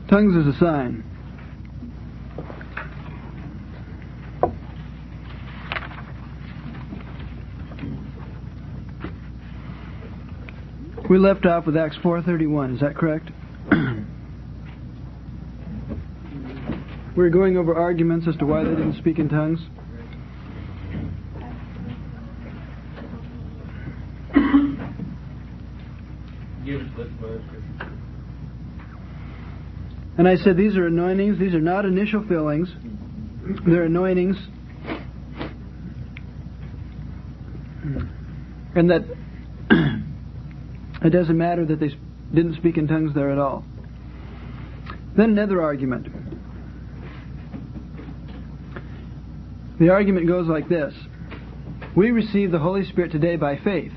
Tongues is a sign. We left off with Acts 4:31. Is that correct? We're going over arguments as to why they didn't speak in tongues. And I said these are anointings. These are not initial fillings. They're anointings. And that it doesn't matter that they didn't speak in tongues there at all. Then another argument. The argument goes like this. We receive the Holy Spirit today by faith.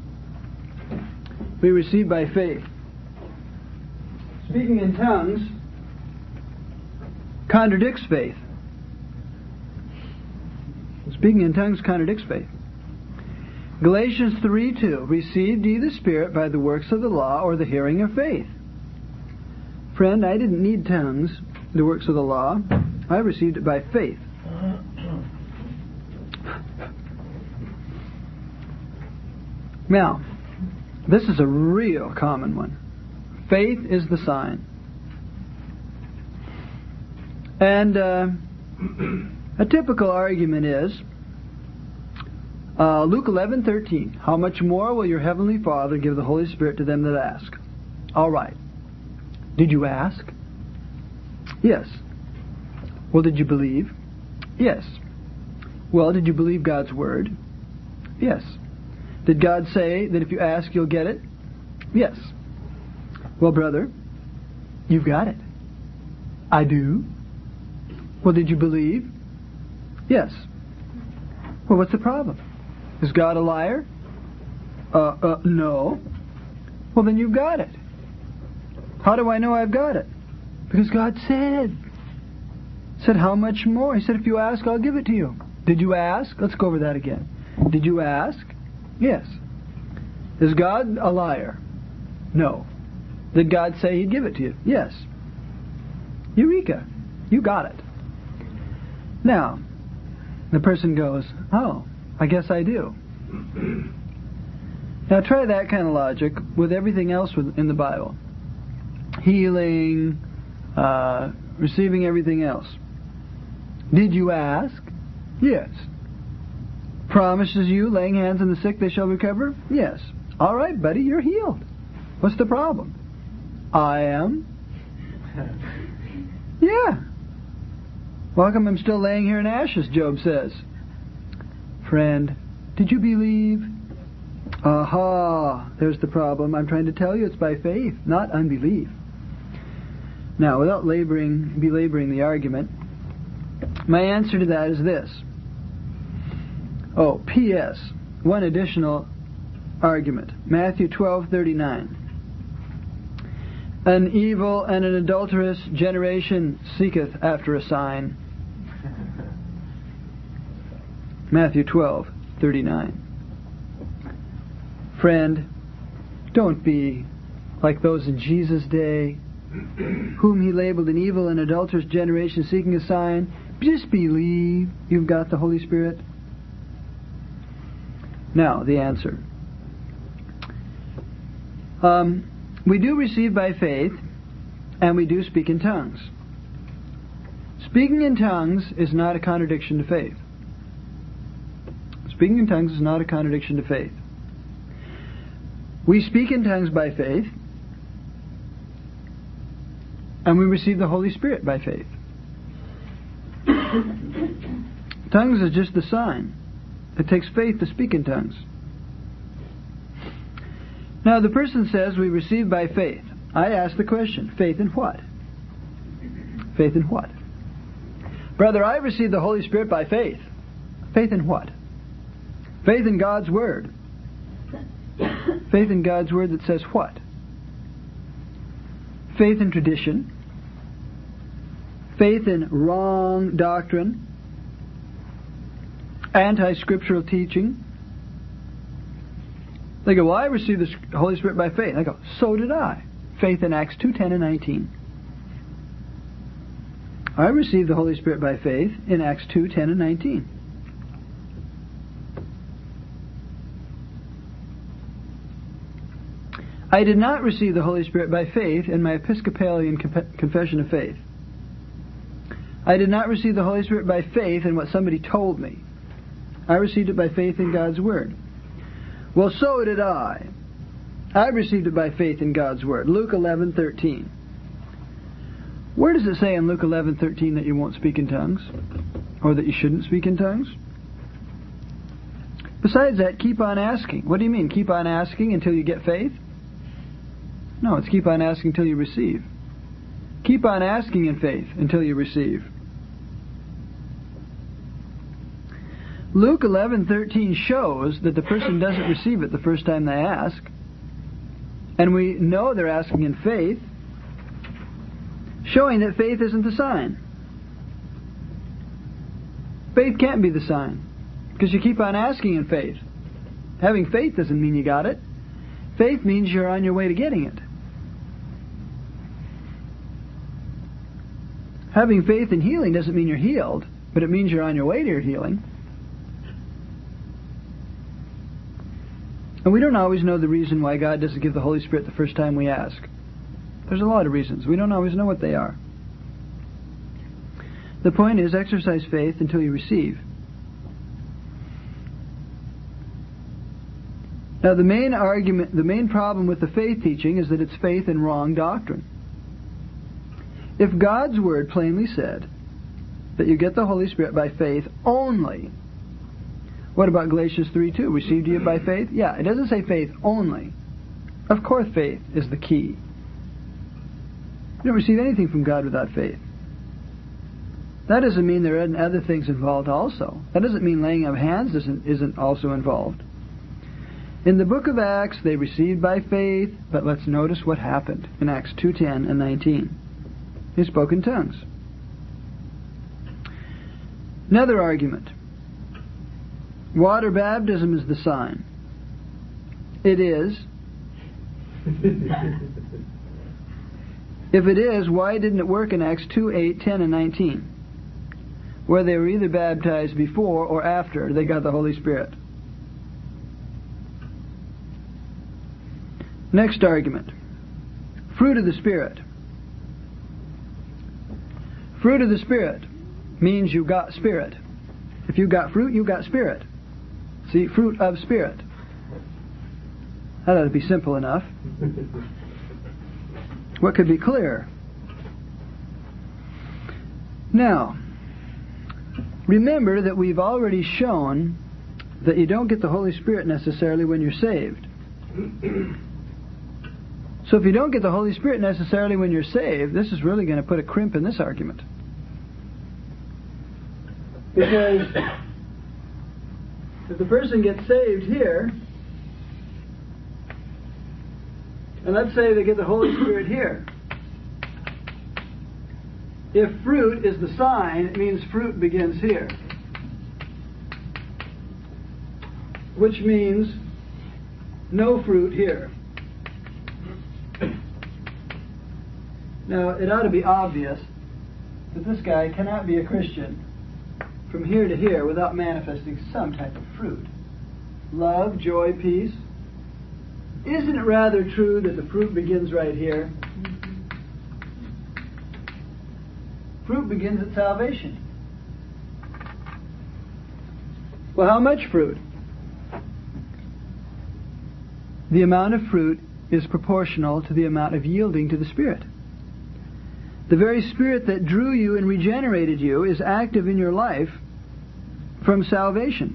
We receive by faith. Speaking in tongues contradicts faith. Speaking in tongues contradicts faith. Galatians 3:2. Received ye the Spirit by the works of the law or the hearing of faith? Friend, I didn't need tongues, the works of the law. I received it by faith. Now, this is a real common one. Faith is the sign. And a typical argument is Luke 11:13. How much more will your heavenly Father give the Holy Spirit to them that ask? All right. Did you ask? Yes. Well, did you believe? Yes. Well, did you believe God's Word? Yes. Did God say that if you ask, you'll get it? Yes. Well, brother, you've got it. I do. Well, did you believe? Yes. Well, what's the problem? Is God a liar? No. Well, then you've got it. How do I know I've got it? Because God said. Said how much more? He said, if you ask, I'll give it to you. Did you ask? Let's go over that again. Did you ask? Yes. Is God a liar? No. Did God say He'd give it to you? Yes. Eureka. You got it. Now, the person goes, oh, I guess I do. Now try that kind of logic with everything else in the Bible. Healing, receiving everything else. Did you ask? Yes. Promises you, laying hands on the sick, they shall recover? Yes. All right, buddy, you're healed. What's the problem? I am. Yeah. Well, how come I'm still laying here in ashes, Job says. Friend, did you believe? Aha, there's the problem. I'm trying to tell you it's by faith, not unbelief. Now, without belaboring the argument, my answer to that is this. Oh, P.S. One additional argument. Matthew 12:39. An evil and an adulterous generation seeketh after a sign. Matthew 12:39. Friend, don't be like those in Jesus' day, whom He labeled an evil and adulterous generation seeking a sign. Just believe you've got the Holy Spirit. Now, the answer. We do receive by faith, and we do speak in tongues. Speaking in tongues is not a contradiction to faith. Speaking in tongues is not a contradiction to faith. We speak in tongues by faith, and we receive the Holy Spirit by faith. Tongues is just the sign. It takes faith to speak in tongues. Now, the person says we receive by faith. I ask the question, faith in what? Faith in what? Brother, I received the Holy Spirit by faith. Faith in what? Faith in God's Word. Faith in God's Word that says what? Faith in tradition. Faith in wrong doctrine. Anti-scriptural teaching. They go, well, I received the Holy Spirit by faith. I go, so did I. Faith in Acts 2:10 and 19. I received the Holy Spirit by faith in Acts 2:10 and 19. I did not receive the Holy Spirit by faith in my Episcopalian confession of faith. I did not receive the Holy Spirit by faith in what somebody told me. I received it by faith in God's Word. Well, so did I. I received it by faith in God's Word. Luke 11:13. Where does it say in Luke 11:13 that you won't speak in tongues? Or that you shouldn't speak in tongues? Besides that, keep on asking. What do you mean, keep on asking until you get faith? No, it's keep on asking until you receive. Keep on asking in faith until you receive. Luke 11:13 shows that the person doesn't receive it the first time they ask. And we know they're asking in faith, showing that faith isn't the sign. Faith can't be the sign, because you keep on asking in faith. Having faith doesn't mean you got it. Faith means you're on your way to getting it. Having faith in healing doesn't mean you're healed, but it means you're on your way to your healing. And we don't always know the reason why God doesn't give the Holy Spirit the first time we ask. There's a lot of reasons. We don't always know what they are. The point is, exercise faith until you receive. Now, the main problem with the faith teaching is that it's faith in wrong doctrine. If God's Word plainly said that you get the Holy Spirit by faith only, what about Galatians 3:2? Received you by faith? Yeah, it doesn't say faith only. Of course faith is the key. You don't receive anything from God without faith. That doesn't mean there aren't other things involved also. That doesn't mean laying of hands isn't also involved. In the book of Acts, they received by faith, but let's notice what happened in Acts 2:10 and 19. They spoke in tongues. Another argument. Water baptism is the sign. It is. If it is, why didn't it work in Acts 2:8, 10, and 19? Where they were either baptized before or after they got the Holy Spirit. Next argument. Fruit of the Spirit. Fruit of the Spirit means you got Spirit. If you got fruit, you got Spirit. See, fruit of Spirit. That ought to be simple enough. What could be clearer? Now, remember that we've already shown that you don't get the Holy Spirit necessarily when you're saved. So if you don't get the Holy Spirit necessarily when you're saved, this is really going to put a crimp in this argument. Because if the person gets saved here, and let's say they get the Holy Spirit here, if fruit is the sign, it means fruit begins here. Which means no fruit here. Now, it ought to be obvious that this guy cannot be a Christian from here to here without manifesting some type of fruit. Love, joy, peace. Isn't it rather true that the fruit begins right here? Fruit begins at salvation. Well, how much fruit? The amount of fruit is proportional to the amount of yielding to the Spirit. The very Spirit that drew you and regenerated you is active in your life from salvation.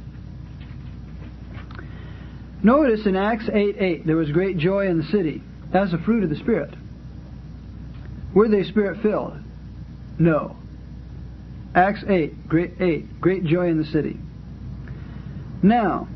Notice in Acts 8:8, there was great joy in the city. That's a fruit of the Spirit. Were they Spirit-filled? No. Acts 8, great joy in the city. Now,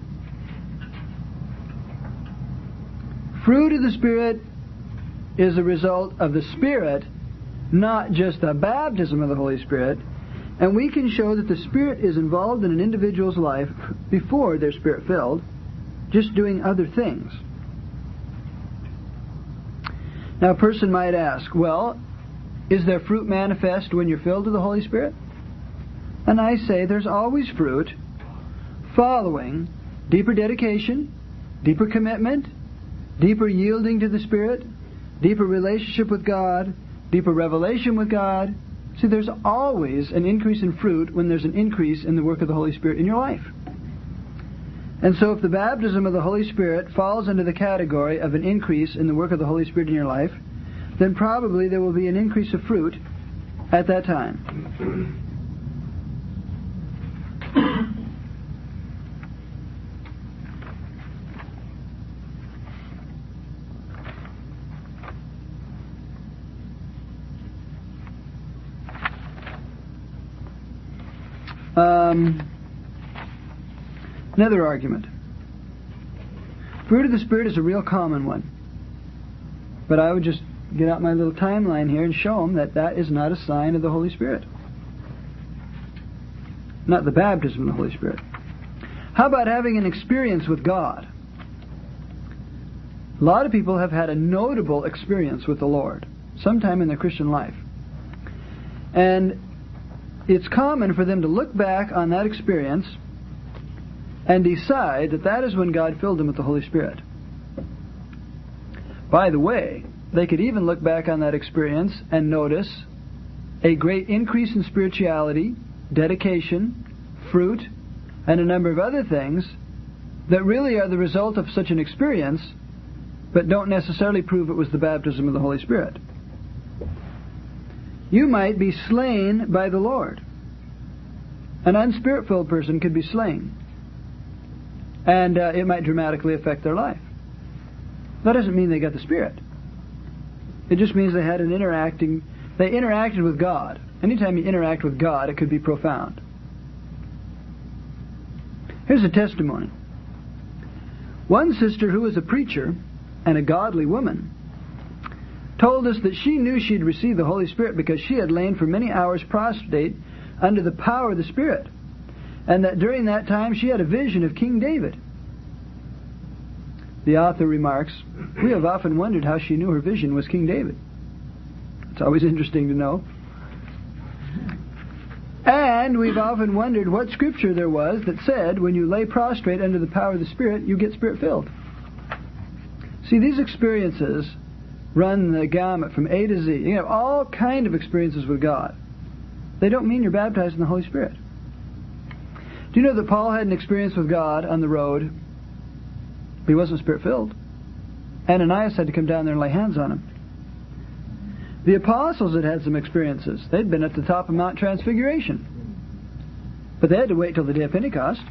fruit of the Spirit is a result of the Spirit, not just the baptism of the Holy Spirit. And we can show that the Spirit is involved in an individual's life before they're Spirit-filled, just doing other things. Now, a person might ask, well, Is there fruit manifest when you're filled with the Holy Spirit? And I say there's always fruit following deeper dedication, deeper commitment, deeper yielding to the Spirit, deeper relationship with God, deeper revelation with God. See, there's always an increase in fruit when there's an increase in the work of the Holy Spirit in your life. And so if the baptism of the Holy Spirit falls under the category of an increase in the work of the Holy Spirit in your life, then probably there will be an increase of fruit at that time. Another argument. Fruit of the Spirit is a real common one. But I would just get out my little timeline here and show them that that is not a sign of the Holy Spirit. Not the baptism of the Holy Spirit. How about having an experience with God? A lot of people have had a notable experience with the Lord sometime in their Christian life. And it's common for them to look back on that experience and decide that that is when God filled them with the Holy Spirit. By the way, they could even look back on that experience and notice a great increase in spirituality, dedication, fruit, and a number of other things that really are the result of such an experience, but don't necessarily prove it was the baptism of the Holy Spirit. You might be slain by the Lord. An unspirit-filled person could be slain. And it might dramatically affect their life. That doesn't mean they got the Spirit. It just means they had they interacted with God. Anytime you interact with God, it could be profound. Here's a testimony. One sister who was a preacher and a godly woman told us that she knew she'd received the Holy Spirit because she had lain for many hours prostrate under the power of the Spirit, and that during that time she had a vision of King David. The author remarks, "We have often wondered how she knew her vision was King David. It's always interesting to know. And we've often wondered what scripture there was that said when you lay prostrate under the power of the Spirit, you get Spirit-filled." See, these experiences run the gamut from A to Z. You have all kind of experiences with God. They don't mean you're baptized in the Holy Spirit. Do you know that Paul had an experience with God on the road, but he wasn't Spirit-filled? Ananias had to come down there and lay hands on him. The apostles had some experiences. They'd been at the top of Mount Transfiguration, but they had to wait till the day of Pentecost.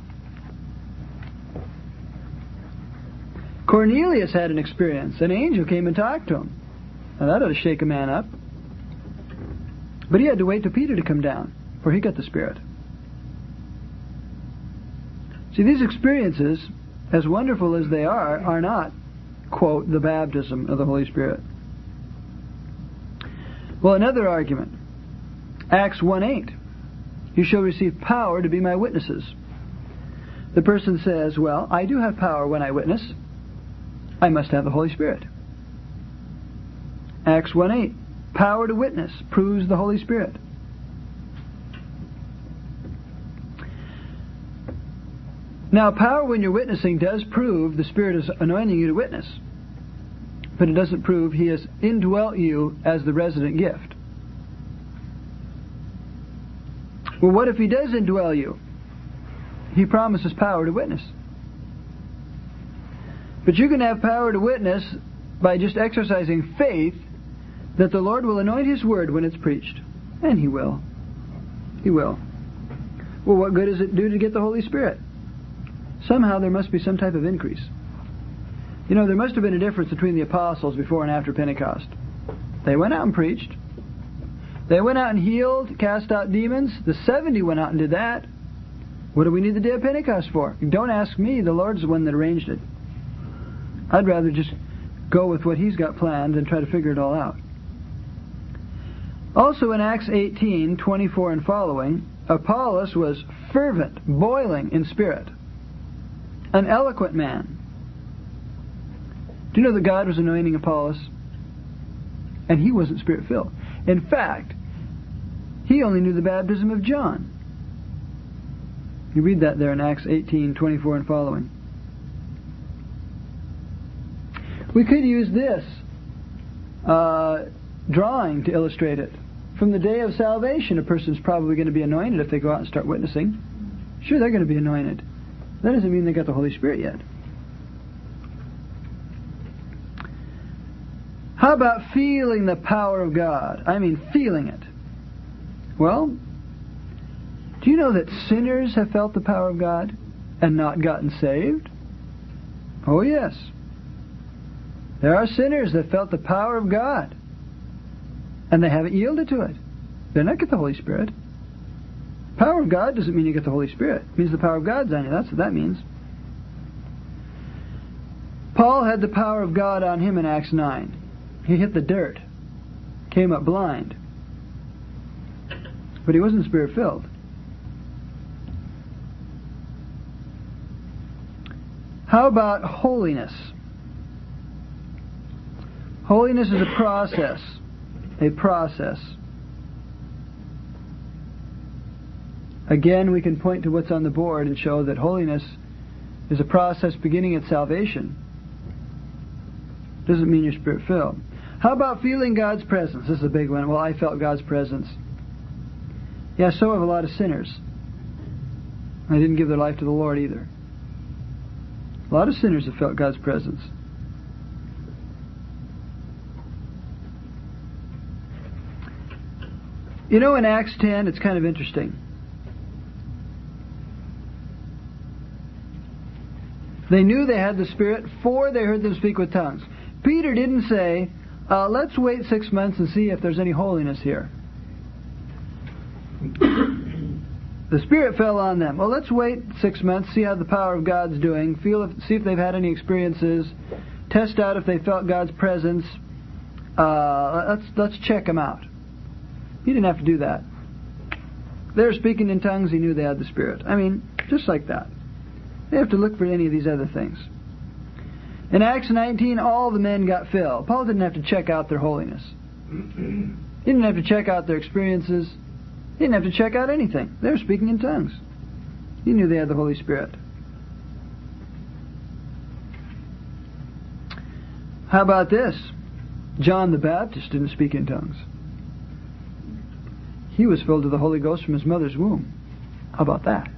Cornelius had an experience. An angel came and talked to him. Now that ought to shake a man up. But he had to wait till Peter to come down, for he got the Spirit. See, these experiences, as wonderful as they are not, quote, the baptism of the Holy Spirit. Well, another argument. Acts 1:8. You shall receive power to be my witnesses. The person says, well, I do have power when I witness. I must have the Holy Spirit. Acts 1:8. Power to witness proves the Holy Spirit. Now, power when you're witnessing does prove the Spirit is anointing you to witness. But it doesn't prove He has indwelt you as the resident gift. Well, what if He does indwell you? He promises power to witness. But you can have power to witness by just exercising faith that the Lord will anoint His Word when it's preached. And He will. He will. Well, what good does it do to get the Holy Spirit? Somehow there must be some type of increase. You know, there must have been a difference between the apostles before and after Pentecost. They went out and preached. They went out and healed, cast out demons. The 70 went out and did that. What do we need the day of Pentecost for? Don't ask me. The Lord's the one that arranged it. I'd rather just go with what He's got planned and try to figure it all out. Also in Acts 18:24 and following, Apollos was fervent, boiling in spirit, an eloquent man. Do you know that God was anointing Apollos? And he wasn't Spirit-filled. In fact, he only knew the baptism of John. You read that there in Acts 18:24 and following. We could use this drawing to illustrate it. From the day of salvation, a person's probably going to be anointed if they go out and start witnessing. Sure, they're going to be anointed. That doesn't mean they got the Holy Spirit yet. How about feeling the power of God? I mean, feeling it. Well, do you know that sinners have felt the power of God and not gotten saved? Oh, yes. There are sinners that felt the power of God and they haven't yielded to it. They're not get the Holy Spirit. Power of God doesn't mean you get the Holy Spirit. It means the power of God's on you. That's what that means. Paul had the power of God on him in Acts 9. He hit the dirt, came up blind. But he wasn't Spirit-filled. How about holiness? Holiness is a process. A process. Again, we can point to what's on the board and show that holiness is a process beginning at salvation. Doesn't mean you're Spirit-filled. How about feeling God's presence? This is a big one. Well, I felt God's presence. Yeah, so have a lot of sinners. They didn't give their life to the Lord either. A lot of sinners have felt God's presence. You know, in Acts 10, it's kind of interesting. They knew they had the Spirit before they heard them speak with tongues. Peter didn't say, let's wait 6 months and see if there's any holiness here. The Spirit fell on them. Well, let's wait 6 months, see how the power of God's doing, see if they've had any experiences, test out if they felt God's presence. Let's check them out. He didn't have to do that. They were speaking in tongues, he knew they had the Spirit. I mean, just like that. They have to look for any of these other things. In Acts 19, all the men got filled. Paul didn't have to check out their holiness. He didn't have to check out their experiences. He didn't have to check out anything. They were speaking in tongues. He knew they had the Holy Spirit. How about this? John the Baptist didn't speak in tongues. He was filled with the Holy Ghost from his mother's womb. How about that?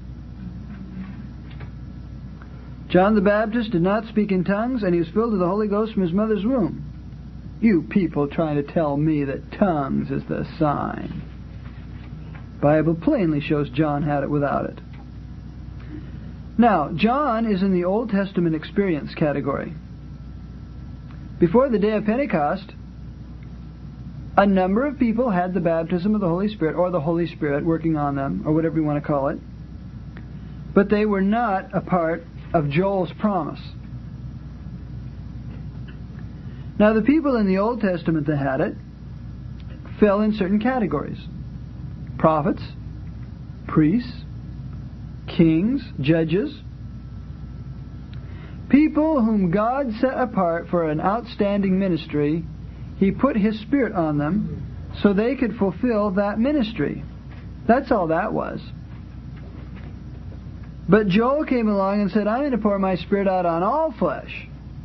John the Baptist did not speak in tongues, and he was filled with the Holy Ghost from his mother's womb. You people trying to tell me that tongues is the sign. The Bible plainly shows John had it without it. Now, John is in the Old Testament experience category. Before the day of Pentecost, a number of people had the baptism of the Holy Spirit, or the Holy Spirit working on them, or whatever you want to call it. But they were not a part of Joel's promise. Now, the people in the Old Testament that had it fell in certain categories. Prophets, priests, kings, judges. People whom God set apart for an outstanding ministry. He put His Spirit on them so they could fulfill that ministry. That's all that was. But Joel came along and said, I'm going to pour my Spirit out on all flesh.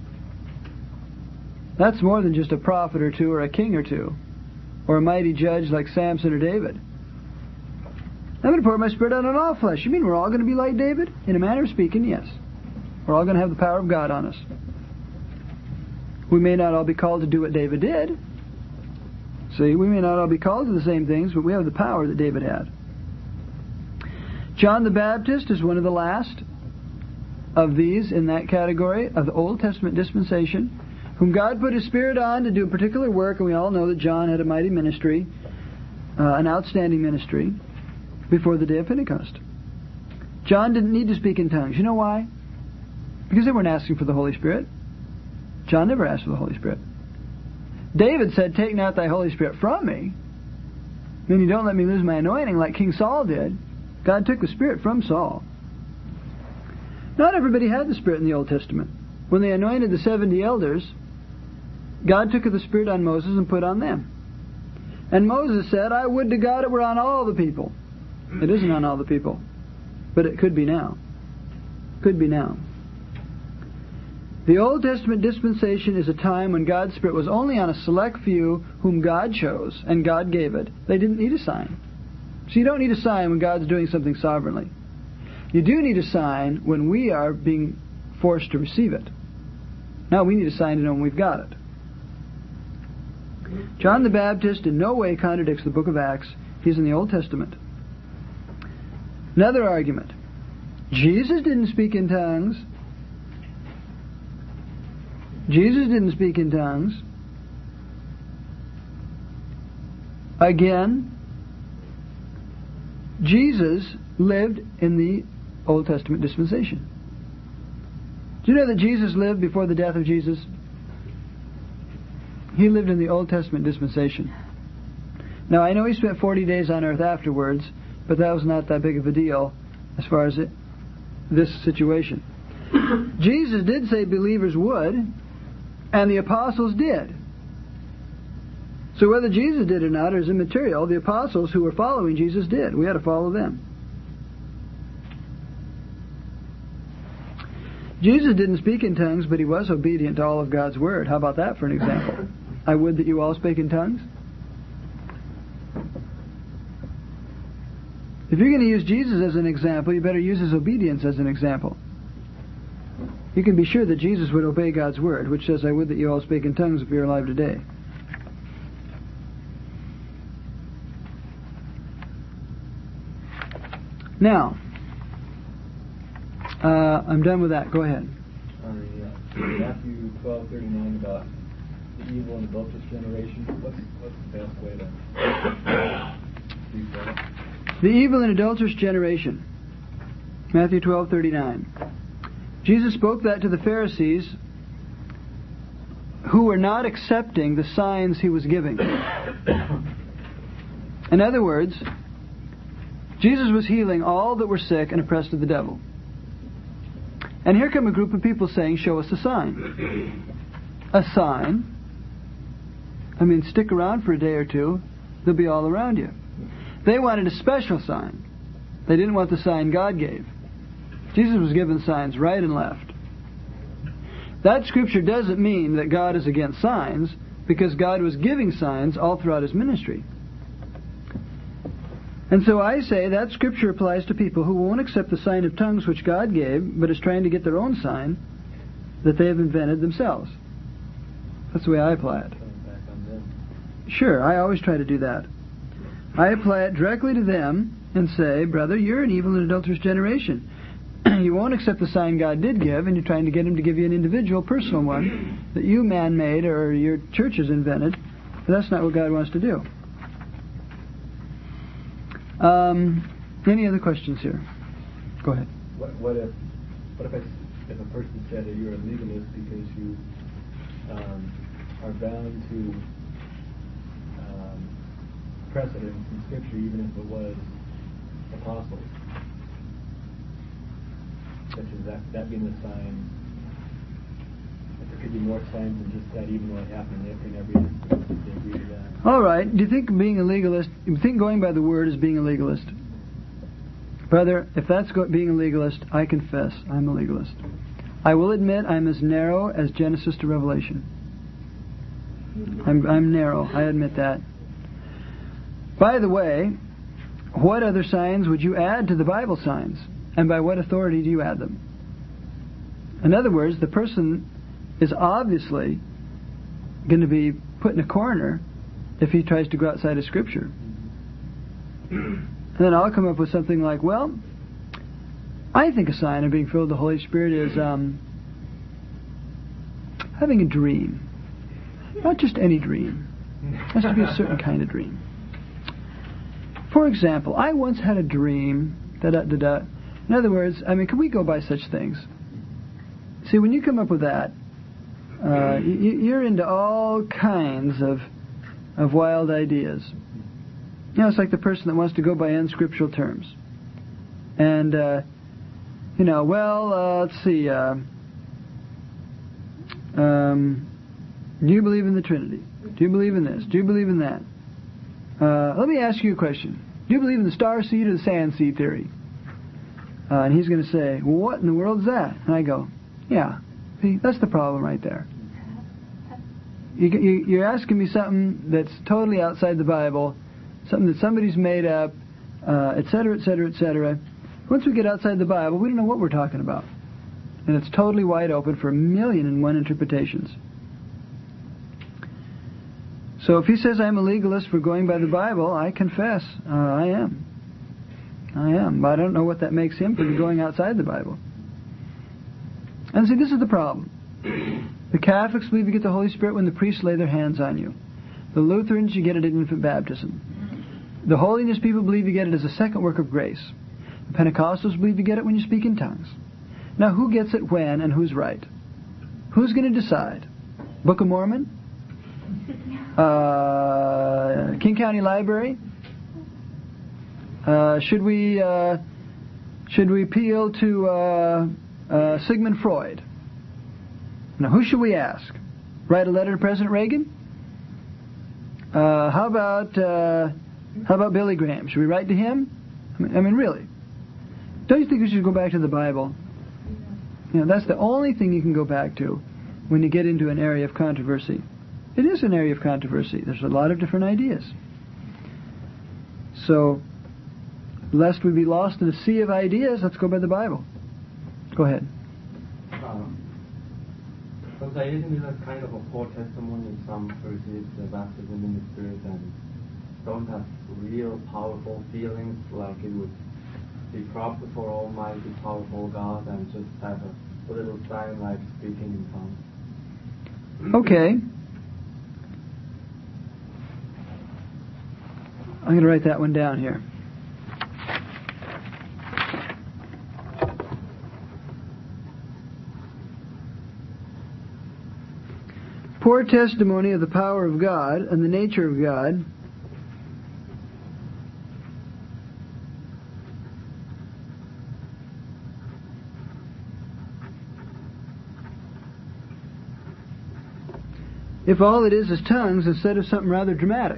That's more than just a prophet or two or a king or two or a mighty judge like Samson or David. I'm going to pour my Spirit out on all flesh. You mean we're all going to be like David? In a manner of speaking, yes. We're all going to have the power of God on us. We may not all be called to do what David did. See, we may not all be called to the same things, but we have the power that David had. John the Baptist is one of the last of these in that category of the Old Testament dispensation, whom God put His Spirit on to do a particular work, and we all know that John had a mighty ministry, an outstanding ministry, before the day of Pentecost. John didn't need to speak in tongues. You know why? Because they weren't asking for the Holy Spirit. John never asked for the Holy Spirit. David said, take not thy Holy Spirit from me. Then you don't let me lose my anointing like King Saul did. God took the Spirit from Saul. Not everybody had the Spirit in the Old Testament. When they anointed the 70 elders, God took the Spirit on Moses and put on them. And Moses said, I would to God it were on all the people. It isn't on all the people. But it could be now. Could be now. The Old Testament dispensation is a time when God's Spirit was only on a select few whom God chose, and God gave it. They didn't need a sign. So you don't need a sign when God's doing something sovereignly. You do need a sign when we are being forced to receive it. Now we need a sign to know when we've got it. John the Baptist in no way contradicts the book of Acts. He's in the Old Testament. Another argument. Jesus didn't speak in tongues. Jesus didn't speak in tongues. Again, Jesus lived in the Old Testament dispensation. Do you know that Jesus lived before the death of Jesus? He lived in the Old Testament dispensation. Now, I know he spent 40 days on earth afterwards, but that was not that big of a deal as far as this situation. Jesus did say believers would, and the apostles did. So whether Jesus did or not is immaterial. The apostles who were following Jesus did. We had to follow them. Jesus didn't speak in tongues, but he was obedient to all of God's Word. How about that for an example? I would that you all spake in tongues. If you're going to use Jesus as an example, you better use his obedience as an example. You can be sure that Jesus would obey God's Word, which says, I would that you all spake in tongues if you're alive today. Now, I'm done with that. Go ahead. Matthew 12:39 about the evil and adulterous generation. What's the best way to speak that? The evil and adulterous generation. Matthew 12:39. Jesus spoke that to the Pharisees who were not accepting the signs he was giving. In other words, Jesus was healing all that were sick and oppressed of the devil. And here come a group of people saying, show us a sign. A sign? I mean, stick around for a day or two, they'll be all around you. They wanted a special sign. They didn't want the sign God gave. Jesus was given signs right and left. That scripture doesn't mean that God is against signs, because God was giving signs all throughout his ministry. And so I say that scripture applies to people who won't accept the sign of tongues which God gave, but is trying to get their own sign that they have invented themselves. That's the way I apply it. Sure, I always try to do that. I apply it directly to them and say, brother, you're an evil and adulterous generation. You won't accept the sign God did give, and you're trying to get him to give you an individual, personal one that you man-made or your church has invented. But that's not what God wants to do. Any other questions here? Go ahead. What if a person said that you're a legalist because you are bound to precedents in Scripture, even if it was apostles, such as that being the sign? That there could be more signs than just that, even though it happened in every instance. They agree to that. All right. Do you think being a legalist, you think going by the Word is being a legalist? Brother, if that's being a legalist, I confess I'm a legalist. I will admit I'm as narrow as Genesis to Revelation. I'm narrow. I admit that. By the way, what other signs would you add to the Bible signs? And by what authority do you add them? In other words, the person is obviously going to be put in a corner if he tries to go outside of Scripture. And then I'll come up with something like, well, I think a sign of being filled with the Holy Spirit is having a dream. Not just any dream. It has to be a certain kind of dream. For example, I once had a dream, da-da-da-da. In other words, can we go by such things? See, when you come up with that, you're into all kinds of wild ideas. It's like the person that wants to go by unscriptural terms. And, let's see. Do you believe in the Trinity? Do you believe in this? Do you believe in that? let me ask you a question. Do you believe in the star seed or the sand seed theory? And he's going to say, well, what in the world is that? And I go, yeah, see, that's the problem right there. You're asking me something that's totally outside the Bible, something that somebody's made up, etc., etc., etc. Once we get outside the Bible, we don't know what we're talking about. And it's totally wide open for 1,000,001 interpretations. So if he says I'm a legalist for going by the Bible, I confess I am. But I don't know what that makes him for going outside the Bible. And see, this is the problem. The Catholics believe you get the Holy Spirit when the priests lay their hands on you. The Lutherans, you get it at infant baptism. The Holiness people believe you get it as a second work of grace. The Pentecostals believe you get it when you speak in tongues. Now, who gets it when and who's right? Who's going to decide? Book of Mormon? King County Library? Should we appeal to Sigmund Freud? Now, who should we ask? Write a letter to President Reagan? How about Billy Graham? Should we write to him? I mean, really? Don't you think we should go back to the Bible? You know, that's the only thing you can go back to when you get into an area of controversy. It is an area of controversy. There's a lot of different ideas. So, lest we be lost in a sea of ideas, let's go by the Bible. Go ahead. Sometimes isn't it kind of a poor testimony if some receive the baptism in the Spirit and don't have real powerful feelings, like it would be proper for Almighty, powerful God, and just have a little sign like speaking in tongues? Okay. I'm going to write that one down here. Poor testimony of the power of God and the nature of God if all it is tongues instead of something rather dramatic.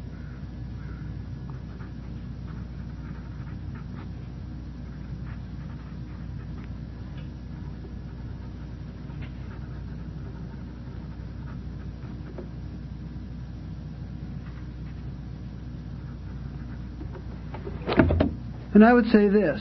And I would say this.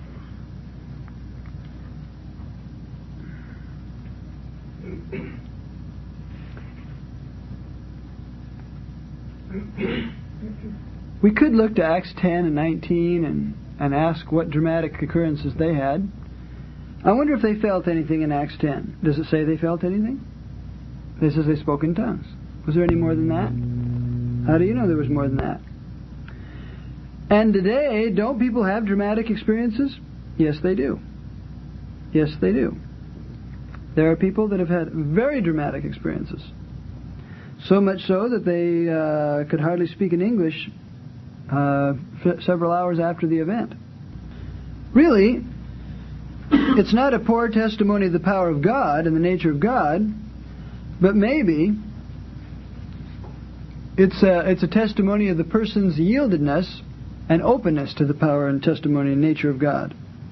We could look to Acts 10 and 19 and ask what dramatic occurrences they had. I wonder if they felt anything in Acts 10. Does it say they felt anything? It says they spoke in tongues. Was there any more than that? How do you know there was more than that? And today, don't people have dramatic experiences? Yes, they do. Yes, they do. There are people that have had very dramatic experiences. So much so that they could hardly speak in English several hours after the event. Really, it's not a poor testimony of the power of God and the nature of God, but maybe it's a testimony of the person's yieldedness and openness to the power and testimony and nature of God.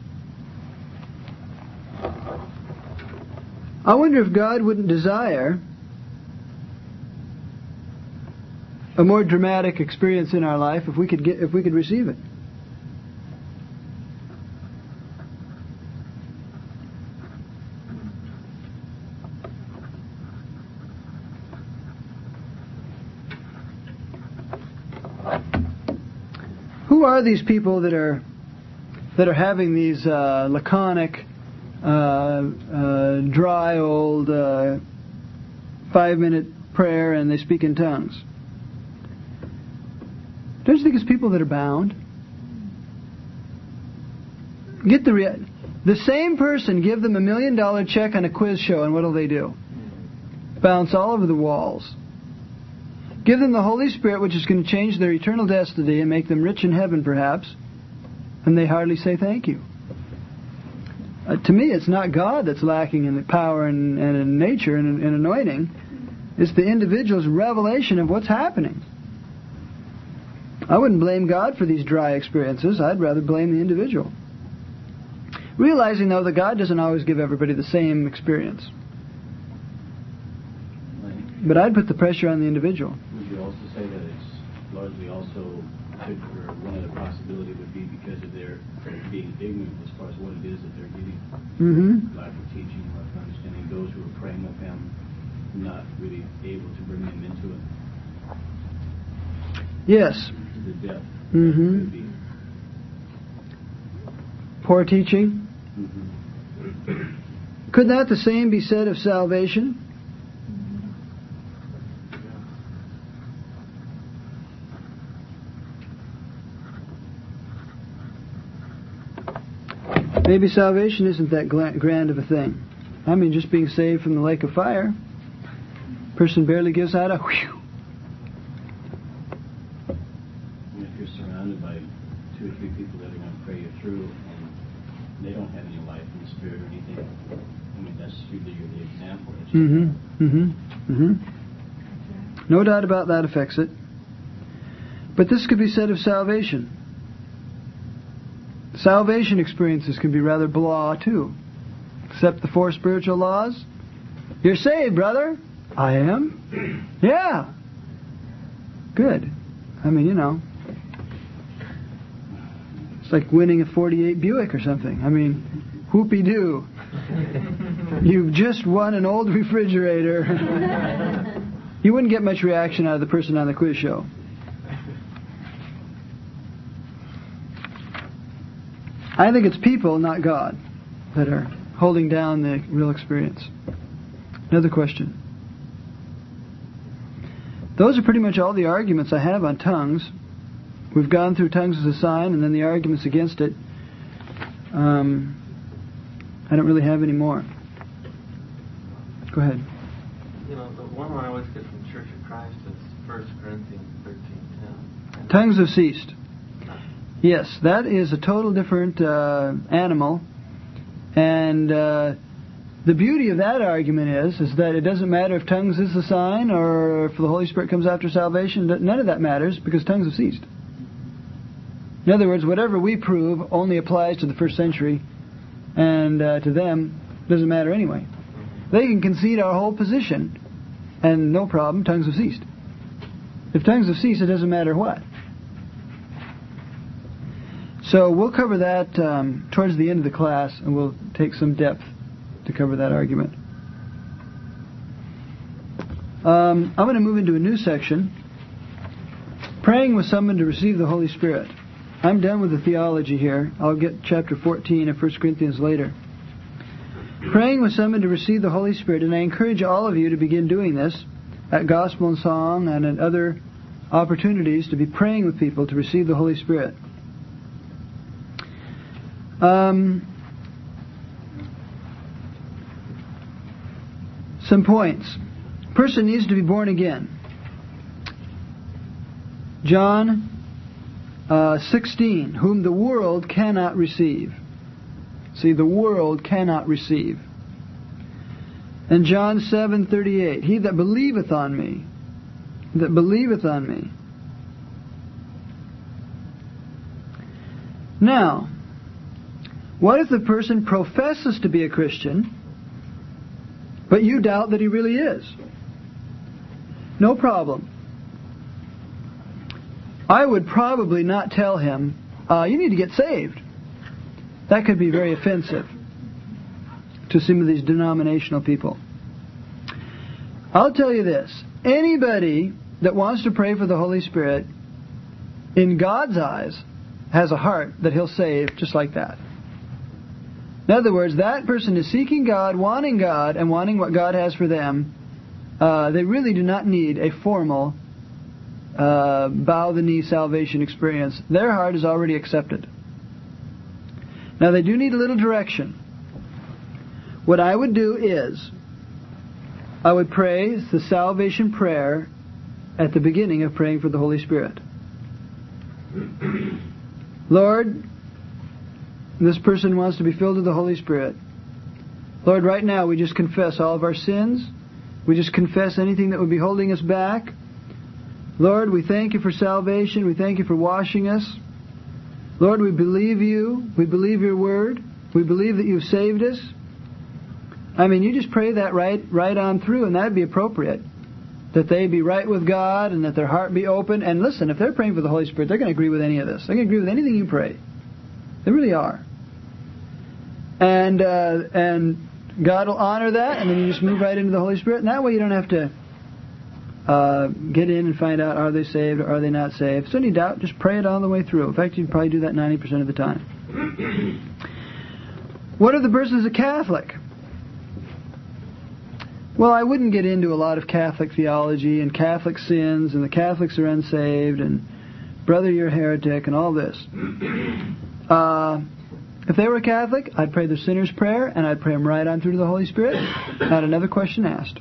I wonder if God wouldn't desire a more dramatic experience in our life if we could receive it. Who are these people that are having these laconic, dry old 5-minute prayer and they speak in tongues? Don't you think it's people that are bound? Get the same person, give them $1 million check on a quiz show, and what'll they do? Bounce all over the walls. Give them the Holy Spirit, which is going to change their eternal destiny and make them rich in heaven, perhaps, and they hardly say thank you. To me, it's not God that's lacking in the power and in nature and in anointing. It's the individual's revelation of what's happening. I wouldn't blame God for these dry experiences. I'd rather blame the individual. Realizing, though, that God doesn't always give everybody the same experience. But I'd put the pressure on the individual. Would you also say that it's largely also, or one of the possibility would be because of their being ignorant as far as what it is that they're getting? Mm-hmm. Lack of teaching, lack of understanding. Those who are praying with him, not really able to bring them into it. Yes. To the depth. Mm-hmm. Poor teaching. Mm-hmm. Could not the same be said of salvation? Maybe salvation isn't that grand of a thing. I mean, just being saved from the lake of fire. Person barely gives out a whew. If you're surrounded by 2 or 3 people that are going to pray you through, and they don't have any life in the spirit or anything, I mean, that's usually the example. No doubt about that affects it. But this could be said of salvation. Salvation experiences can be rather blah, too. Except the 4 spiritual laws. You're saved, brother. I am? Yeah. Good. I mean, you know. It's like winning a 48 Buick or something. I mean, whoopee-doo. You've just won an old refrigerator. You wouldn't get much reaction out of the person on the quiz show. I think it's people, not God, that are holding down the real experience. Another question. Those are pretty much all the arguments I have on tongues. We've gone through tongues as a sign and then the arguments against it. I don't really have any more. Go ahead. You know, the one I always get from Church of Christ is 1 Corinthians 13:10. Tongues have ceased. Yes, that is a total different animal. And the beauty of that argument is that it doesn't matter if tongues is the sign or if the Holy Spirit comes after salvation. None of that matters because tongues have ceased. In other words, whatever we prove only applies to the first century, and to them doesn't matter anyway. They can concede our whole position, and no problem, tongues have ceased. If tongues have ceased, it doesn't matter what. So we'll cover that towards the end of the class, and we'll take some depth to cover that argument. I'm going to move into a new section. Praying with someone to receive the Holy Spirit. I'm done with the theology here. I'll get chapter 14 of 1 Corinthians later. Praying with someone to receive the Holy Spirit, and I encourage all of you to begin doing this at Gospel and Song and at other opportunities to be praying with people to receive the Holy Spirit. Some points. Person needs to be born again. John 16, whom the world cannot receive. See, the world cannot receive. And John 7:38, he that believeth on me, Now, what if the person professes to be a Christian, but you doubt that he really is? No problem. I would probably not tell him, you need to get saved. That could be very offensive to some of these denominational people. I'll tell you this. Anybody that wants to pray for the Holy Spirit, in God's eyes, has a heart that He'll save just like that. In other words, that person is seeking God, and wanting what God has for them. They really do not need a formal bow-the-knee salvation experience. Their heart is already accepted. Now, they do need a little direction. What I would do is, I would pray the salvation prayer at the beginning of praying for the Holy Spirit. Lord, this person wants to be filled with the Holy Spirit. Lord, right now we just confess all of our sins. We just confess anything that would be holding us back. Lord, we thank you for salvation. We thank you for washing us. Lord, we believe you. We believe your word. We believe that you've saved us. I mean, you just pray that right on through, and that would be appropriate. That they be right with God and that their heart be open. And listen, if they're praying for the Holy Spirit, they're going to agree with any of this. They're going to agree with anything you pray. They really are. And God will honor that, and then you just move right into the Holy Spirit. And that way you don't have to get in and find out, are they saved or are they not saved. If there's any doubt, just pray it all the way through. In fact, you can probably do that 90% of the time. What if the person is a Catholic? Well, I wouldn't get into a lot of Catholic theology and Catholic sins and the Catholics are unsaved and brother, you're a heretic and all this. If they were a Catholic, I'd pray the sinner's prayer and I'd pray them right on through to the Holy Spirit. Not another question asked.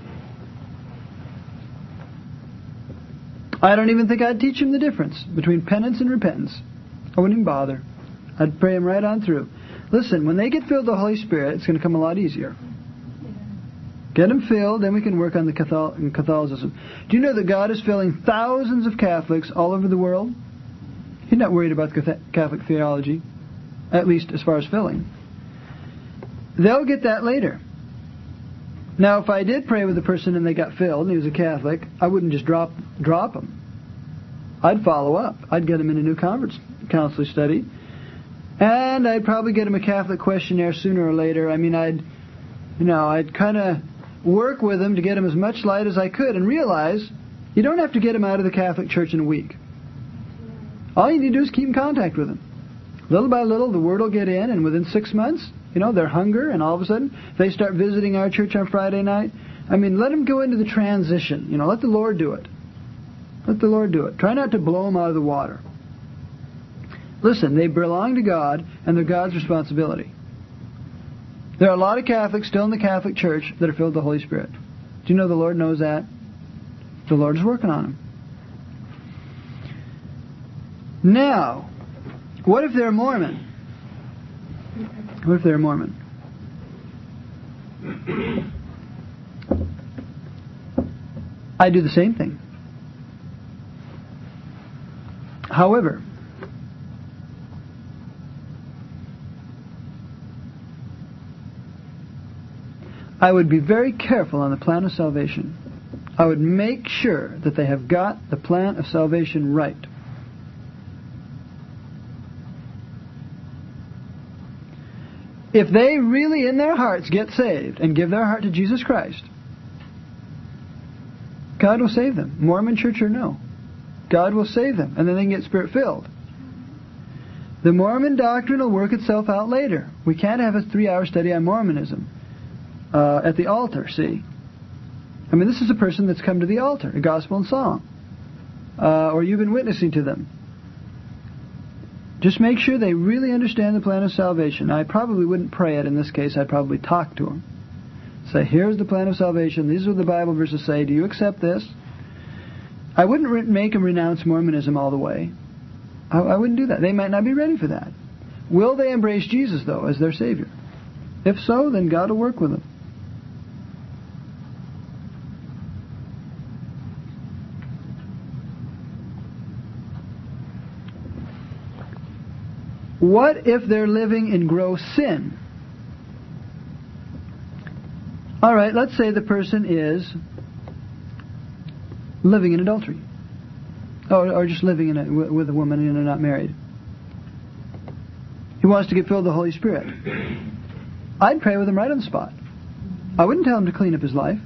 I don't even think I'd teach them the difference between penance and repentance. I wouldn't even bother. I'd pray them right on through. Listen, when they get filled with the Holy Spirit, it's going to come a lot easier. Get them filled, then we can work on the Catholicism. Do you know that God is filling thousands of Catholics all over the world? He's not worried about Catholic theology, at least as far as filling. They'll get that later. Now, if I did pray with a person and they got filled and he was a Catholic, I wouldn't just drop them. I'd follow up. I'd get them in a new conference counseling study, and I'd probably get them a Catholic questionnaire sooner or later. I mean, I'd kind of work with them to get them as much light as I could and realize you don't have to get them out of the Catholic Church in a week. All you need to do is keep in contact with them. Little by little, the word will get in, and within 6 months, their hunger, and all of a sudden, they start visiting our church on Friday night. I mean, let them go into the transition. Let the Lord do it. Let the Lord do it. Try not to blow them out of the water. Listen, they belong to God, and they're God's responsibility. There are a lot of Catholics still in the Catholic Church that are filled with the Holy Spirit. Do you know the Lord knows that? The Lord is working on them. Now, what if they're Mormon? What if they're Mormon? I do the same thing. However, I would be very careful on the plan of salvation. I would make sure that they have got the plan of salvation right. If they really in their hearts get saved and give their heart to Jesus Christ, God will save them. Mormon church or no. God will save them, and then they can get Spirit-filled. The Mormon doctrine will work itself out later. We can't have a 3-hour study on Mormonism at the altar, see? I mean, this is a person that's come to the altar, a gospel and song. Or you've been witnessing to them. Just make sure they really understand the plan of salvation. I probably wouldn't pray it in this case. I'd probably talk to them. Say, here's the plan of salvation. These are what the Bible verses say. Do you accept this? I wouldn't make them renounce Mormonism all the way. I wouldn't do that. They might not be ready for that. Will they embrace Jesus, though, as their Savior? If so, then God will work with them. What if they're living in gross sin? All right, let's say the person is living in adultery. Or just living with a woman and they're not married. He wants to get filled with the Holy Spirit. I'd pray with him right on the spot. I wouldn't tell him to clean up his life.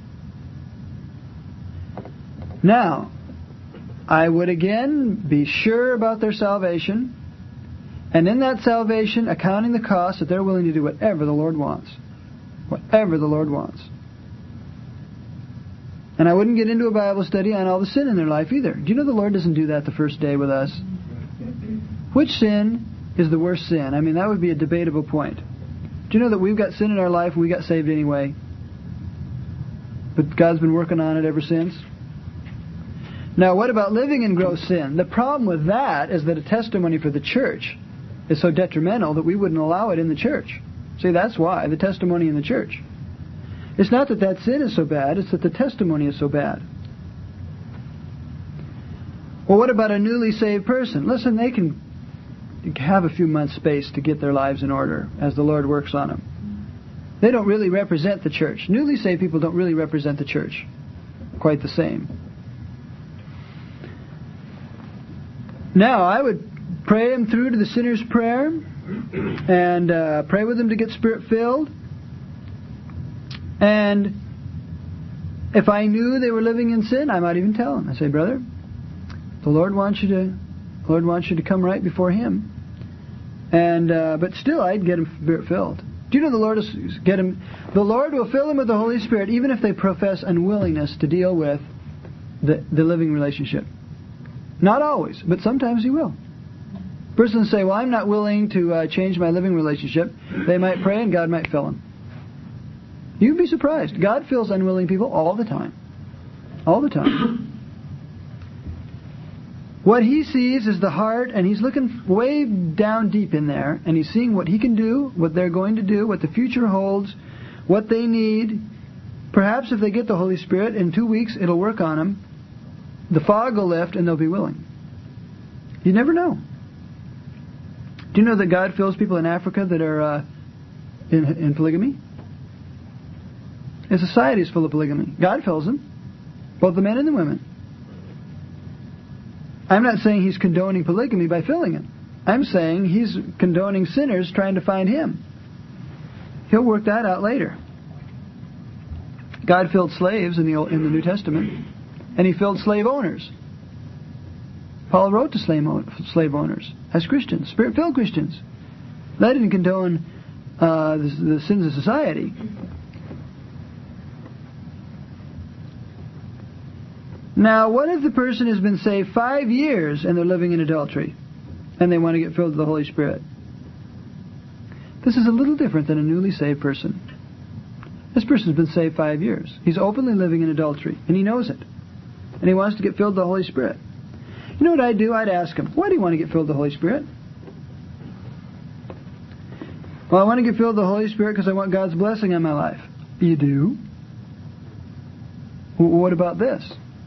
Now, I would again be sure about their salvation. And in that salvation, accounting the cost that they're willing to do whatever the Lord wants. Whatever the Lord wants. And I wouldn't get into a Bible study on all the sin in their life either. Do you know the Lord doesn't do that the first day with us? Which sin is the worst sin? I mean, that would be a debatable point. Do you know that we've got sin in our life and we got saved anyway? But God's been working on it ever since? Now, what about living in gross sin? The problem with that is that a testimony for the church is so detrimental that we wouldn't allow it in the church. See, that's why, the testimony in the church. It's not that sin is so bad, it's that the testimony is so bad. Well, what about a newly saved person? Listen, they can have a few months' space to get their lives in order as the Lord works on them. They don't really represent the church. Newly saved people don't really represent the church quite the same. Now, I would pray them through to the sinner's prayer and pray with them to get Spirit-filled. And if I knew they were living in sin, I might even tell them. I say, brother, the Lord wants you to come right before Him. And but still, I'd get them Spirit-filled. Do you know the Lord will fill them with the Holy Spirit even if they profess unwillingness to deal with the living relationship. Not always, but sometimes He will. Persons say, well, I'm not willing to change my living relationship. They might pray and God might fill them. You'd be surprised. God fills unwilling people all the time. All the time. What He sees is the heart, and He's looking way down deep in there, and He's seeing what He can do, what they're going to do, what the future holds, what they need. Perhaps if they get the Holy Spirit, in 2 weeks it'll work on them. The fog will lift, and they'll be willing. You never know. Do you know that God fills people in Africa that are in polygamy? And society is full of polygamy. God fills them, both the men and the women. I'm not saying He's condoning polygamy by filling it. I'm saying He's condoning sinners trying to find Him. He'll work that out later. God filled slaves in the New Testament, and He filled slave owners. Paul wrote to slave owners as Christians, Spirit-filled Christians. That didn't condone the sins of society. Now, what if the person has been saved 5 years and they're living in adultery and they want to get filled with the Holy Spirit? This is a little different than a newly saved person. This person's been saved 5 years. He's openly living in adultery, and he knows it. And he wants to get filled with the Holy Spirit. You know what I'd do? I'd ask him, why do you want to get filled with the Holy Spirit? Well, I want to get filled with the Holy Spirit because I want God's blessing on my life. You do? Well, what about this?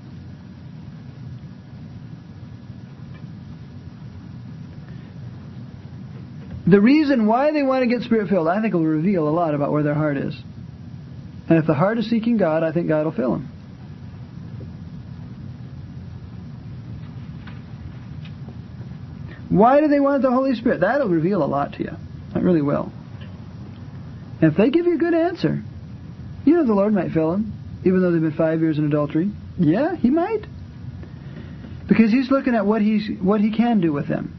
The reason why they want to get Spirit-filled, I think, will reveal a lot about where their heart is. And if the heart is seeking God, I think God will fill them. Why do they want the Holy Spirit? That'll reveal a lot to you. It really will. And if they give you a good answer, you know the Lord might fill them, even though they've been 5 years in adultery. Yeah, He might. Because He's looking at what He can do with them.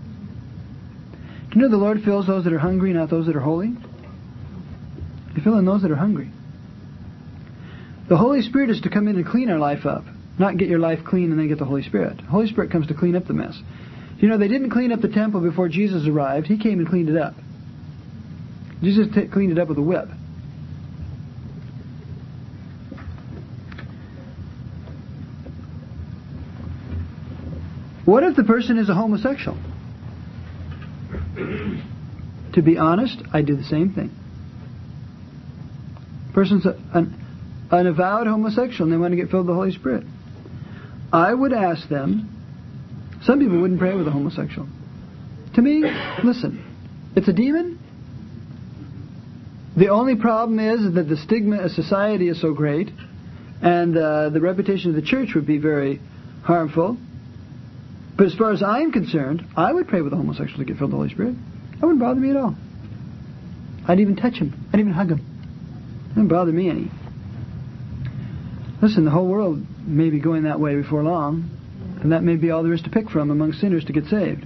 Do you know the Lord fills those that are hungry, not those that are holy? He's filling those that are hungry. The Holy Spirit is to come in and clean our life up, not get your life clean and then get the Holy Spirit. The Holy Spirit comes to clean up the mess. You know, they didn't clean up the temple before Jesus arrived. He came and cleaned it up. Jesus cleaned it up with a whip. What if the person is a homosexual? To be honest, I do the same thing. Person's an avowed homosexual and they want to get filled with the Holy Spirit. I would ask them, some people wouldn't pray with a homosexual. To me, listen, it's a demon. The only problem is that the stigma of society is so great and the reputation of the church would be very harmful. But as far as I'm concerned, I would pray with a homosexual to get filled with the Holy Spirit. That wouldn't bother me at all. I'd even touch him. I'd even hug him. It wouldn't bother me any. Listen, the whole world may be going that way before long, and that may be all there is to pick from among sinners to get saved.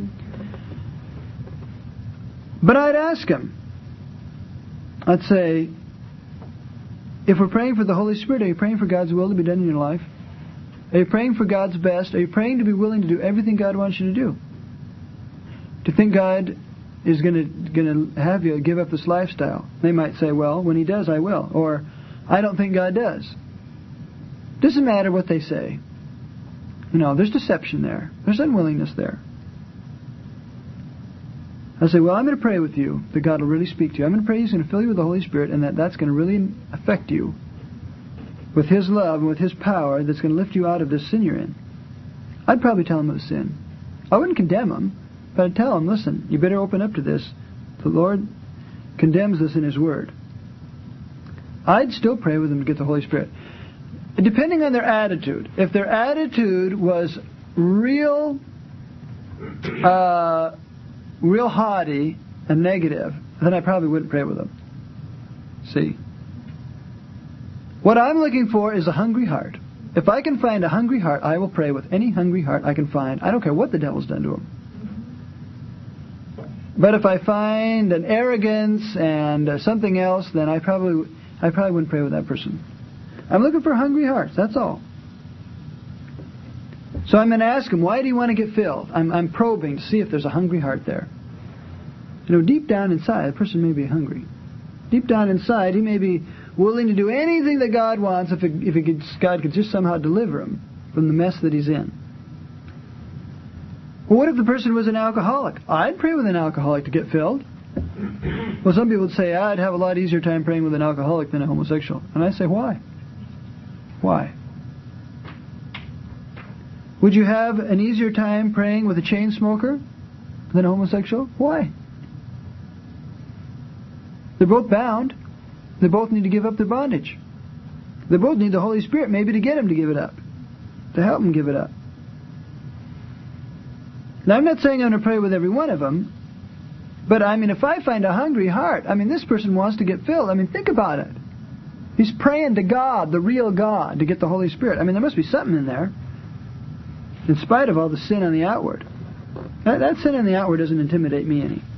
But I'd ask him. I'd say, if we're praying for the Holy Spirit, are you praying for God's will to be done in your life? Are you praying for God's best? Are you praying to be willing to do everything God wants you to do? Do you think God is going to have you give up this lifestyle? They might say, well, when He does, I will. Or, I don't think God does. Doesn't matter what they say. You know, there's deception there. There's unwillingness there. I say, well, I'm going to pray with you that God will really speak to you. I'm going to pray He's going to fill you with the Holy Spirit and that's going to really affect you with His love and with His power that's going to lift you out of this sin you're in. I'd probably tell them it was sin. I wouldn't condemn them, but I'd tell them, listen, you better open up to this. The Lord condemns this in His Word. I'd still pray with them to get the Holy Spirit. Depending on their attitude. If their attitude was real haughty and negative, then I probably wouldn't pray with them. See? What I'm looking for is a hungry heart. If I can find a hungry heart, I will pray with any hungry heart I can find. I don't care what the devil's done to them. But if I find an arrogance and something else, then I probably wouldn't pray with that person. I'm looking for hungry hearts, that's all. So I'm going to ask him, why do you want to get filled? I'm probing to see if there's a hungry heart there. You know, deep down inside, the person may be hungry. Deep down inside, he may be willing to do anything that God wants if God could just somehow deliver him from the mess that he's in. Well, what if the person was an alcoholic? I'd pray with an alcoholic to get filled. Well, some people would say, I'd have a lot easier time praying with an alcoholic than a homosexual. And I say, why? Why? Would you have an easier time praying with a chain smoker than a homosexual? Why? They're both bound. They both need to give up their bondage. They both need the Holy Spirit maybe to get them to give it up, to help them give it up. Now, I'm not saying I'm going to pray with every one of them, but I mean, if I find a hungry heart, I mean, this person wants to get filled. I mean, think about it. He's praying to God, the real God, to get the Holy Spirit. I mean, there must be something in there, in spite of all the sin on the outward. That sin on the outward doesn't intimidate me any.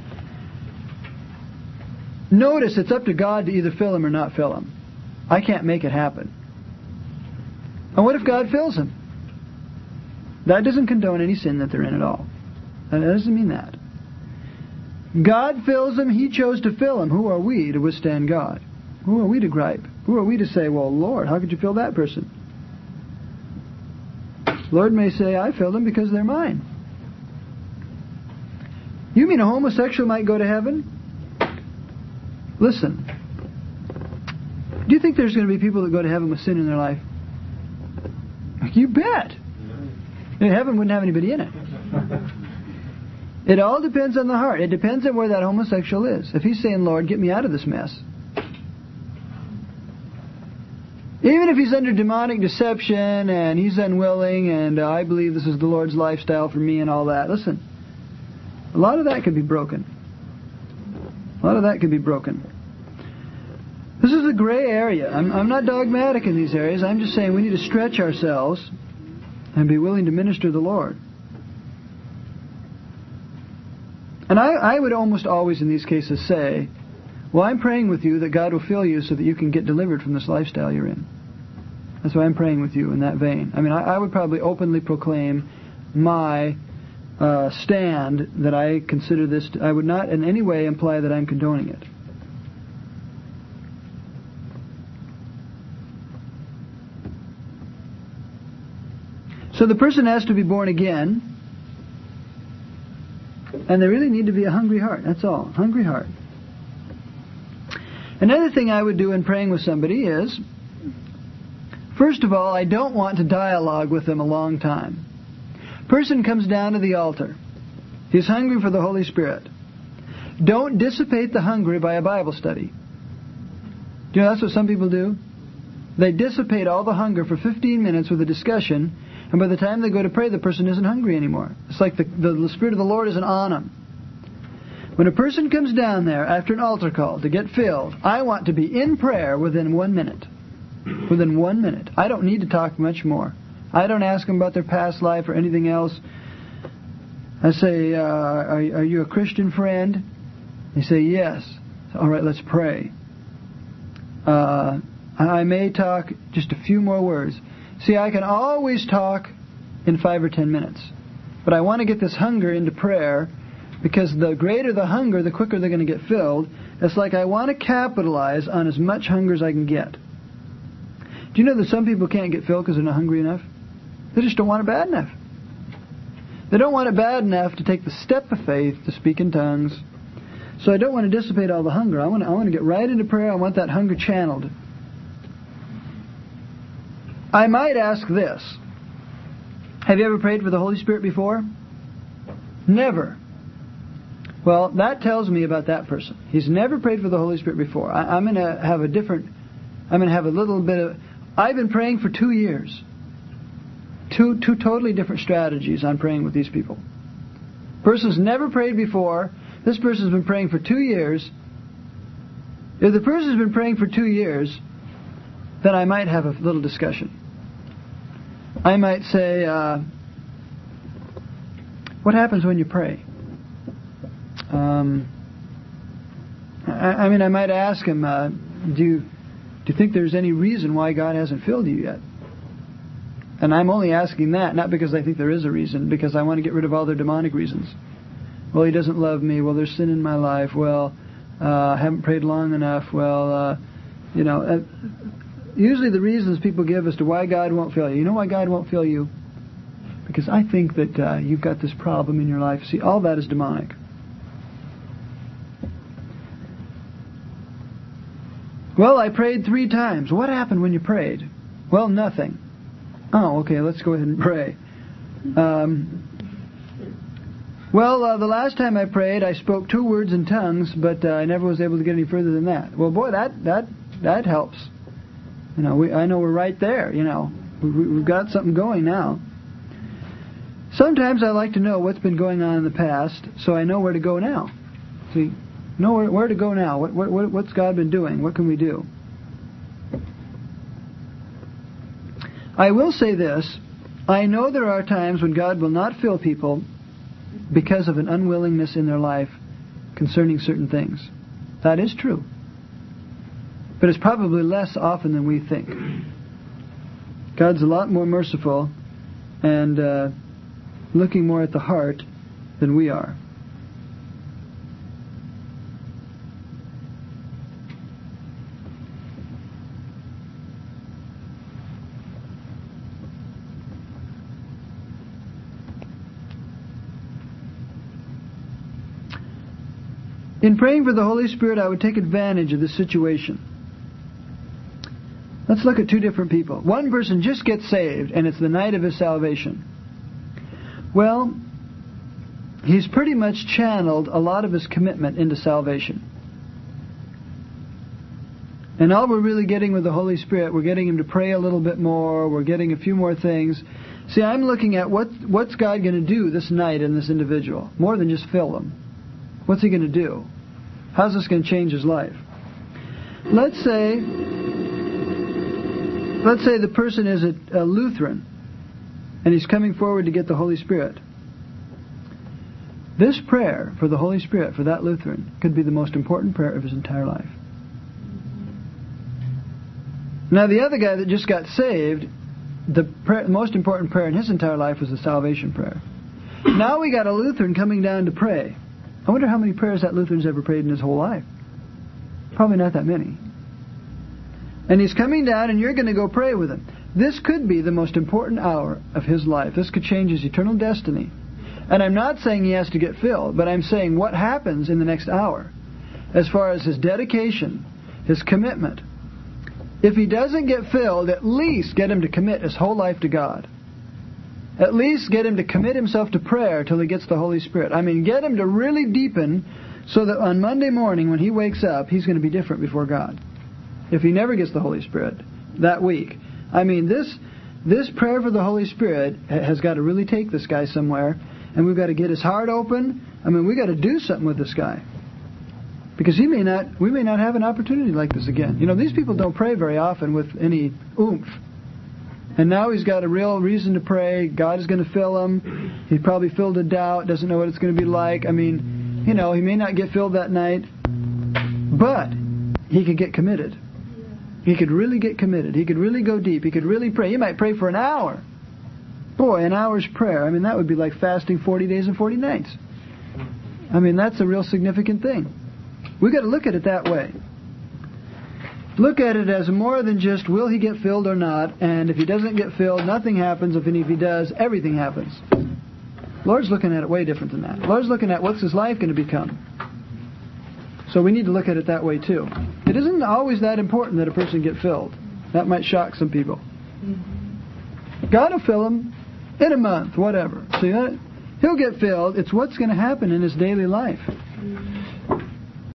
Notice it's up to God to either fill him or not fill him. I can't make it happen. And what if God fills him? That doesn't condone any sin that they're in at all. That doesn't mean that. God fills him. He chose to fill him. Who are we to withstand God? Who are we to gripe? Who are we to say, well, Lord, how could you fill that person? Lord may say, I filled them because they're mine. You mean a homosexual might go to heaven? Listen. Do you think there's going to be people that go to heaven with sin in their life? You bet. Heaven wouldn't have anybody in it. It all depends on the heart. It depends on where that homosexual is. If he's saying, Lord, get me out of this mess. Even if he's under demonic deception and he's unwilling and I believe this is the Lord's lifestyle for me and all that. Listen, a lot of that could be broken. A lot of that could be broken. This is a gray area. I'm not dogmatic in these areas. I'm just saying we need to stretch ourselves and be willing to minister the Lord. And I would almost always in these cases say, well, I'm praying with you that God will fill you so that you can get delivered from this lifestyle you're in. That's why I'm praying with you in that vein. I mean, I would probably openly proclaim my stand that I consider this. I would not in any way imply that I'm condoning it. So the person has to be born again, and they really need to be a hungry heart. That's all. Hungry heart. Another thing I would do in praying with somebody is, first of all, I don't want to dialogue with them a long time. Person comes down to the altar. He's hungry for the Holy Spirit. Don't dissipate the hunger by a Bible study. Do you know that's what some people do? They dissipate all the hunger for 15 minutes with a discussion, and by the time they go to pray, the person isn't hungry anymore. It's like the Spirit of the Lord isn't on them. When a person comes down there after an altar call to get filled, I want to be in prayer within 1 minute. Within 1 minute. I don't need to talk much more. I don't ask them about their past life or anything else. I say, are you a Christian friend? They say, yes. All right, let's pray. I may talk just a few more words. See, I can always talk in 5 or 10 minutes. But I want to get this hunger into prayer, because the greater the hunger, the quicker they're going to get filled. It's like I want to capitalize on as much hunger as I can get. Do you know that some people can't get filled because they're not hungry enough? They just don't want it bad enough. They don't want it bad enough to take the step of faith to speak in tongues. So I don't want to dissipate all the hunger. I want to get right into prayer. I want that hunger channeled. I might ask this. Have you ever prayed for the Holy Spirit before? Never. Well, that tells me about that person. He's never prayed for the Holy Spirit before. I'm going to have a little bit of... I've been praying for 2 years. Two totally different strategies on praying with these people. Person's never prayed before. This person's been praying for 2 years. If the person's been praying for 2 years, then I might have a little discussion. I might say, what happens when you pray? I might ask him, do you think there's any reason why God hasn't filled you yet? And I'm only asking that, not because I think there is a reason, because I want to get rid of all their demonic reasons. Well, He doesn't love me. Well, there's sin in my life. Well, I haven't prayed long enough. Well, usually the reasons people give as to why God won't fill you. You know why God won't fill you? Because I think that you've got this problem in your life. See, all that is demonic. Well, I prayed 3 times. What happened when you prayed? Well, nothing. Oh, okay, let's go ahead and pray. The last time I prayed, I spoke 2 words in tongues, but I never was able to get any further than that. Well, boy, that helps. I know we're right there. We've got something going now. Sometimes I like to know what's been going on in the past, so I know where to go now. See, know where to go now. What's God been doing? What can we do? I will say this. I know there are times when God will not fill people because of an unwillingness in their life concerning certain things. That is true. But it's probably less often than we think. God's a lot more merciful and looking more at the heart than we are. In praying for the Holy Spirit, I would take advantage of this situation. Let's look at 2 different people. One person just gets saved, and it's the night of his salvation. Well, he's pretty much channeled a lot of his commitment into salvation. And all we're really getting with the Holy Spirit, we're getting him to pray a little bit more, we're getting a few more things. See, I'm looking at what's God going to do this night in this individual, more than just fill him. What's He going to do? How's this going to change his life? Let's say the person is a Lutheran and he's coming forward to get the Holy Spirit. This prayer for the Holy Spirit for that Lutheran could be the most important prayer of his entire life. Now, the other guy that just got saved, the most important prayer in his entire life was the salvation prayer. Now we got a Lutheran coming down to pray. I wonder how many prayers that Lutheran's ever prayed in his whole life. Probably not that many. And he's coming down and you're going to go pray with him. This could be the most important hour of his life. This could change his eternal destiny. And I'm not saying he has to get filled, but I'm saying what happens in the next hour as far as his dedication, his commitment. If he doesn't get filled, at least get him to commit his whole life to God. At least get him to commit himself to prayer till he gets the Holy Spirit. Get him to really deepen so that on Monday morning when he wakes up, he's going to be different before God. If he never gets the Holy Spirit that week. This prayer for the Holy Spirit has got to really take this guy somewhere. And we've got to get his heart open. We've got to do something with this guy. Because we may not have an opportunity like this again. These people don't pray very often with any oomph. And now he's got a real reason to pray. God is going to fill him. He's probably filled to doubt. Doesn't know what it's going to be like. He may not get filled that night. But he could get committed. He could really get committed. He could really go deep. He could really pray. He might pray for an hour. Boy, an hour's prayer. That would be like fasting 40 days and 40 nights. That's a real significant thing. We've got to look at it that way. Look at it as more than just will he get filled or not, and if he doesn't get filled, nothing happens, and if he does, everything happens. Lord's looking at it way different than that. Lord's looking at what's his life going to become. So we need to look at it that way too. It isn't always that important that a person get filled. That might shock some people. God will fill him. in a month, whatever. So he'll get filled. It's what's going to happen in his daily life.